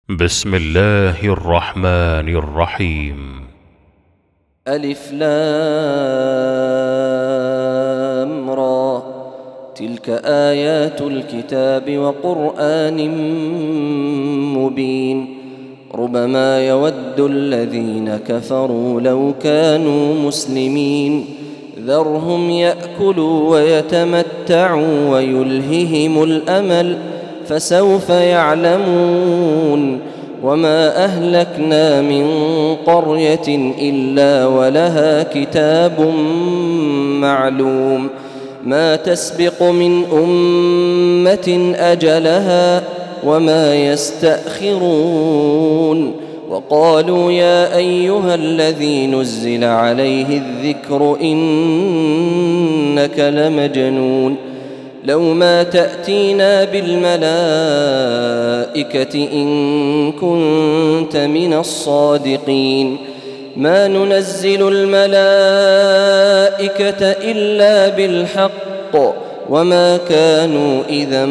بسم الله الرحمن الرحيم. ألف لام را، تلك آيات الكتاب وقرآن مبين. ربما يود الذين كفروا لو كانوا مسلمين، ذرهم يأكلوا ويتمتعوا ويلههم الأمل، فسوف يعلمون. وما أهلكنا من قرية إلا ولها كتاب معلوم، ما تسبق من أمة أجلها وما يستأخرون. وقالوا يا أيها الذي نزل عليه الذكر إنك لمجنون، لو ما تأتينا بالملائكة إن كنت من الصادقين. ما ننزل الملائكة إلا بالحق وما كانوا إذا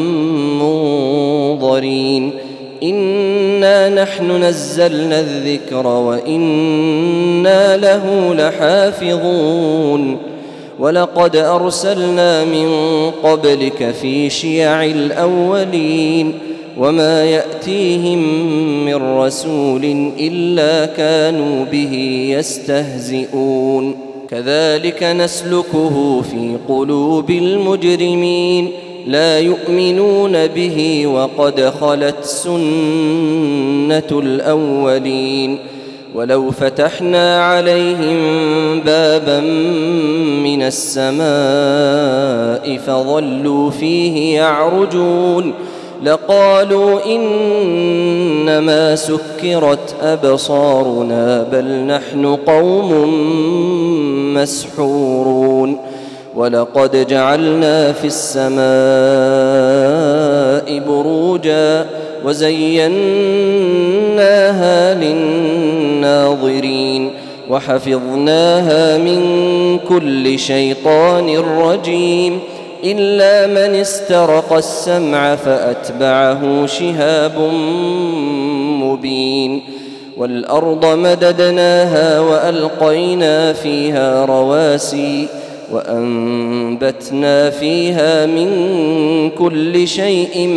منظرين. إنا نحن نزلنا الذكر وإنا له لحافظون. ولقد أرسلنا من قبلك في شيع الأولين، وما يأتيهم من رسول إلا كانوا به يستهزئون. كذلك نسلكه في قلوب المجرمين، لا يؤمنون به وقد خلت سنة الأولين. ولو فتحنا عليهم بابا من السماء فظلوا فيه يعرجون لقالوا إنما سكرت أبصارنا بل نحن قوم مسحورون. ولقد جعلنا في السماء بروجا وزيناها للناظرين وحفظناها من كل شيطان رجيم، إلا من استرق السمع فأتبعه شهاب مبين. والأرض مددناها وألقينا فيها رواسي وأنبتنا فيها من كل شيء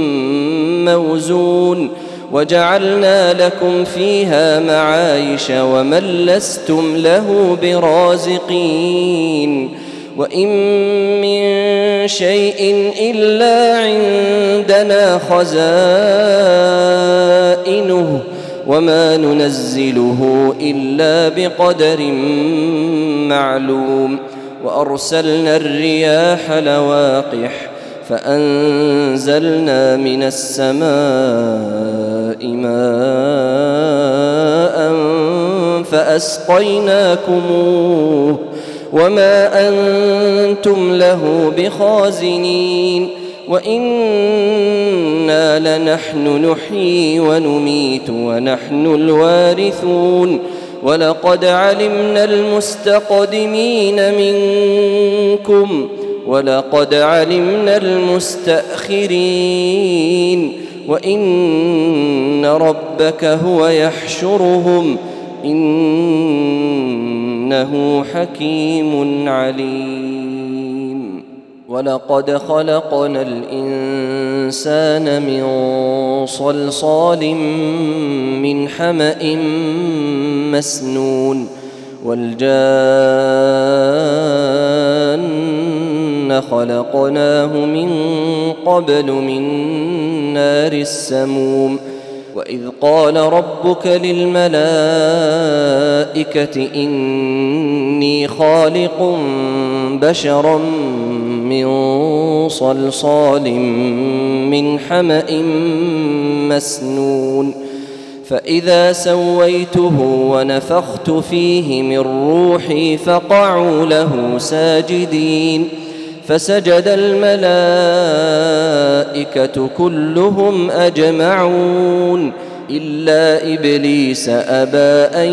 موزون، وجعلنا لكم فيها معايش ومن لستم له برازقين. وإن من شيء إلا عندنا خزائنه وما ننزله إلا بقدر معلوم. وأرسلنا الرياح لواقح فأنزلنا من السماء ماء فأسقيناكموه وما أنتم له بخازنين. وإنا لنحن نحيي ونميت ونحن الوارثون. ولقد علمنا المستقدمين منكم ولقد علمنا المستأخرين، وإن ربك هو يحشرهم إنه حكيم عليم. ولقد خلقنا الإنسان من صلصال من حمأ مسنون، والجان خلقناه من قبل من نار السموم. وإذ قال ربك للملائكة إني خالق بشرا من صلصال من حمأ مسنون، فإذا سويته ونفخت فيه من روحي فقعوا له ساجدين. فسجد الملائكة كلهم أجمعون إلا إبليس أبى أن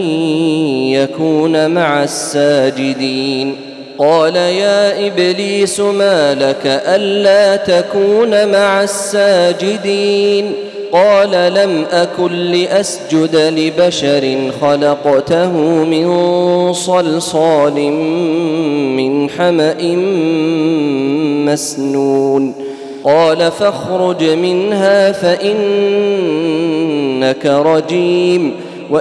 يكون مع الساجدين. قال يا إبليس ما لك ألا تكون مع الساجدين؟ قال لم أكن لأسجد لبشر خلقته من صلصال من حمأ مسنون قال فاخرج منها فإنك رجيم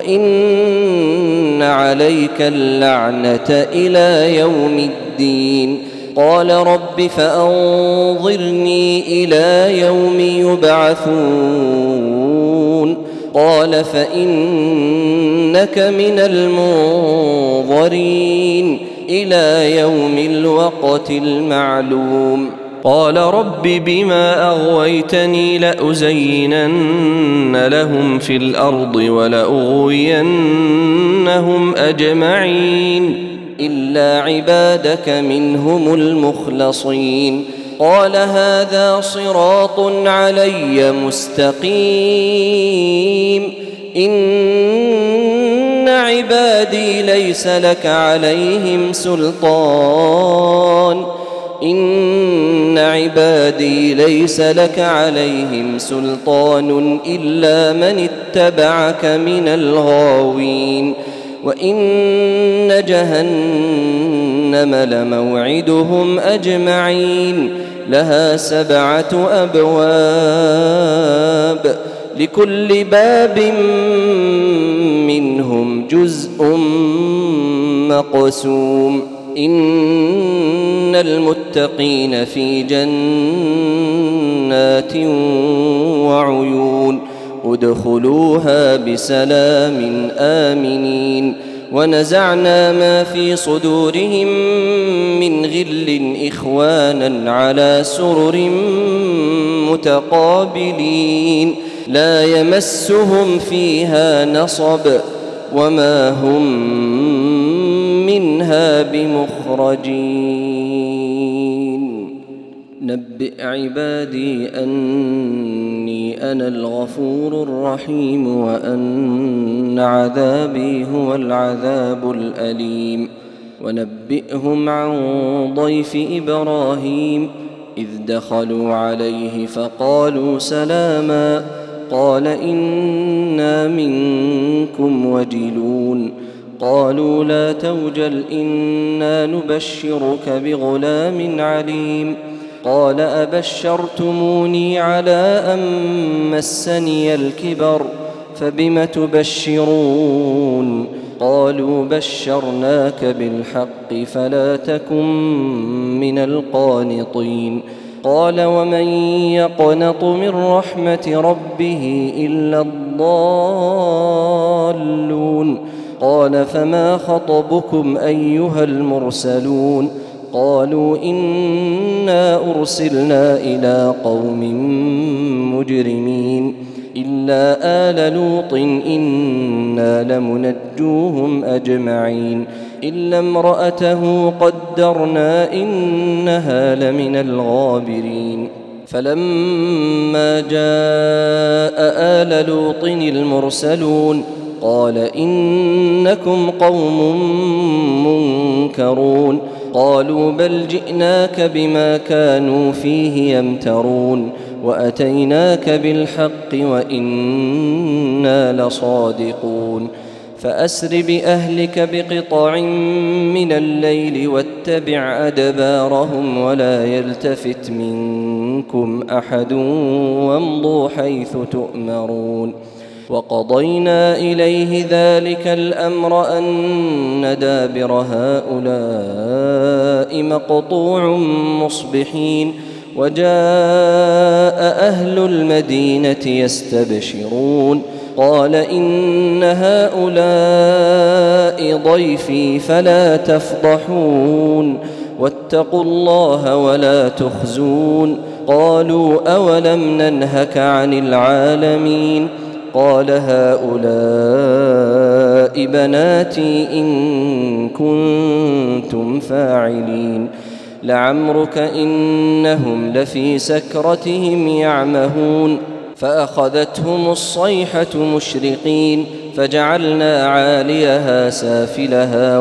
وإن عليك اللعنة إلى يوم الدين قال رب فأنظرني إلى يوم يبعثون قال فإنك من المنظرين إلى يوم الوقت المعلوم قال رب بما أغويتني لأزينن لهم في الأرض ولأغوينهم أجمعين إلا عبادك منهم المخلصين قال هذا صراط علي مستقيم إن عبادي ليس لك عليهم سلطان إلا من اتبعك من الغاوين وإن جهنم لموعدهم أجمعين لها 7 أبواب لكل باب منهم جزء مقسوم إن المتقين في جنات وعيون ادخلوها بسلام آمنين ونزعنا ما في صدورهم من غل إخوانا على سرر متقابلين لا يمسهم فيها نصب وما هم منها بمخرجين نبئ عبادي أني أنا الغفور الرحيم وأن عذابي هو العذاب الأليم ونبئهم عن ضيف إبراهيم إذ دخلوا عليه فقالوا سلاما قال إنا منكم وجلون قالوا لا توجل إنا نبشرك بغلام عليم قال أبشرتموني على أن مسني الكبر فبم تبشرون قالوا بشرناك بالحق فلا تكن من القانطين قال ومن يقنط من رحمة ربه إلا الضالون قال فما خطبكم أيها المرسلون قالوا إنا أرسلنا إلى قوم مجرمين إلا آل لوط إنا لمنجوهم أجمعين إلا امرأته قدرنا إنها لمن الغابرين فلما جاء آل لوط المرسلون قال إنكم قوم منكرون قالوا بل جئناك بما كانوا فيه يمترون وأتيناك بالحق وإنا لصادقون فأسر بأهلك بقطع من الليل واتبع أدبارهم ولا يلتفت منكم أحد وامضوا حيث تؤمرون وقضينا إليه ذلك الأمر أن دابر هؤلاء مقطوع مصبحين وجاء أهل المدينة يستبشرون قال إن هؤلاء ضيفي فلا تفضحون واتقوا الله ولا تخزون قالوا أولم ننهك عن العالمين قال هؤلاء بناتي إن كنتم فاعلين لعمرك إنهم لفي سكرتهم يعمهون فأخذتهم الصيحة مشرقين فجعلنا عاليها سافلها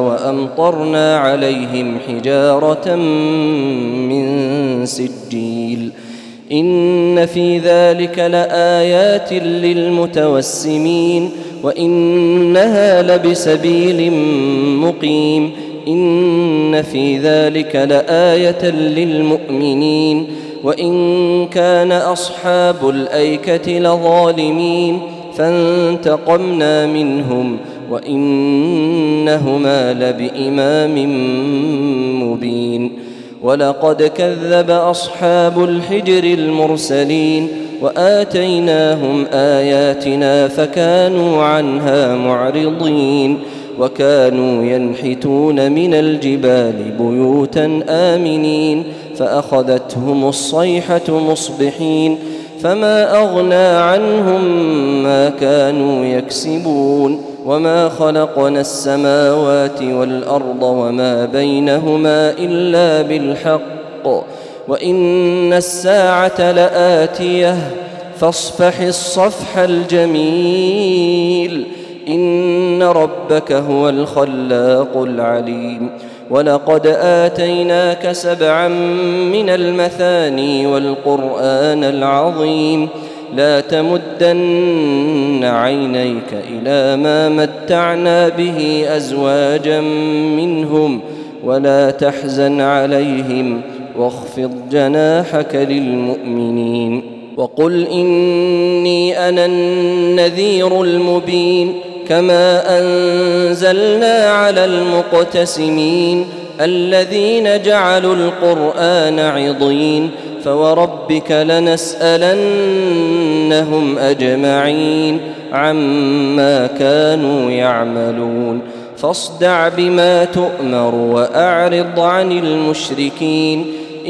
وأمطرنا عليهم حجارة من سجيل إن في ذلك لآيات للمتوسمين وإنها لبسبيل مقيم. إن في ذلك لآية للمؤمنين وإن كان أصحاب الأيكة لظالمين فانتقمنا منهم وإنهما لبإمام مبين. ولقد كذب أصحاب الحجر المرسلين وآتيناهم آياتنا فكانوا عنها معرضين وكانوا ينحتون من الجبال بيوتا آمنين فأخذتهم الصيحة مصبحين فما أغنى عنهم ما كانوا يكسبون. وما خلقنا السماوات والأرض وما بينهما إلا بالحق وإن الساعة لآتية فاصفح الصفح الجميل إن ربك هو الخلاق العليم. ولقد آتيناك 7 من المثاني والقرآن العظيم لا تمدن عينيك إلى ما متعنا به أزواجا منهم ولا تحزن عليهم واخفض جناحك للمؤمنين وقل إني أنا النذير المبين. كما أنزلنا على المقتسمين الذين جعلوا القرآن عضين فوربك لنسألنهم أجمعين عما كانوا يعملون. فاصدع بما تؤمر وأعرض عن المشركين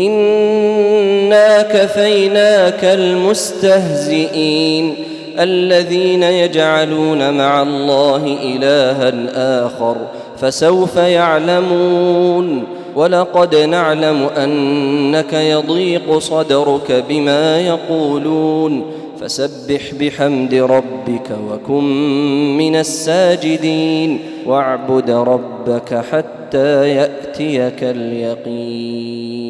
إنا كفيناك المستهزئين الذين يجعلون مع الله إلها آخر فسوف يعلمون. ولقد نعلم أنك يضيق صدرك بما يقولون فسبح بحمد ربك وكن من الساجدين واعبد ربك حتى يأتيك اليقين.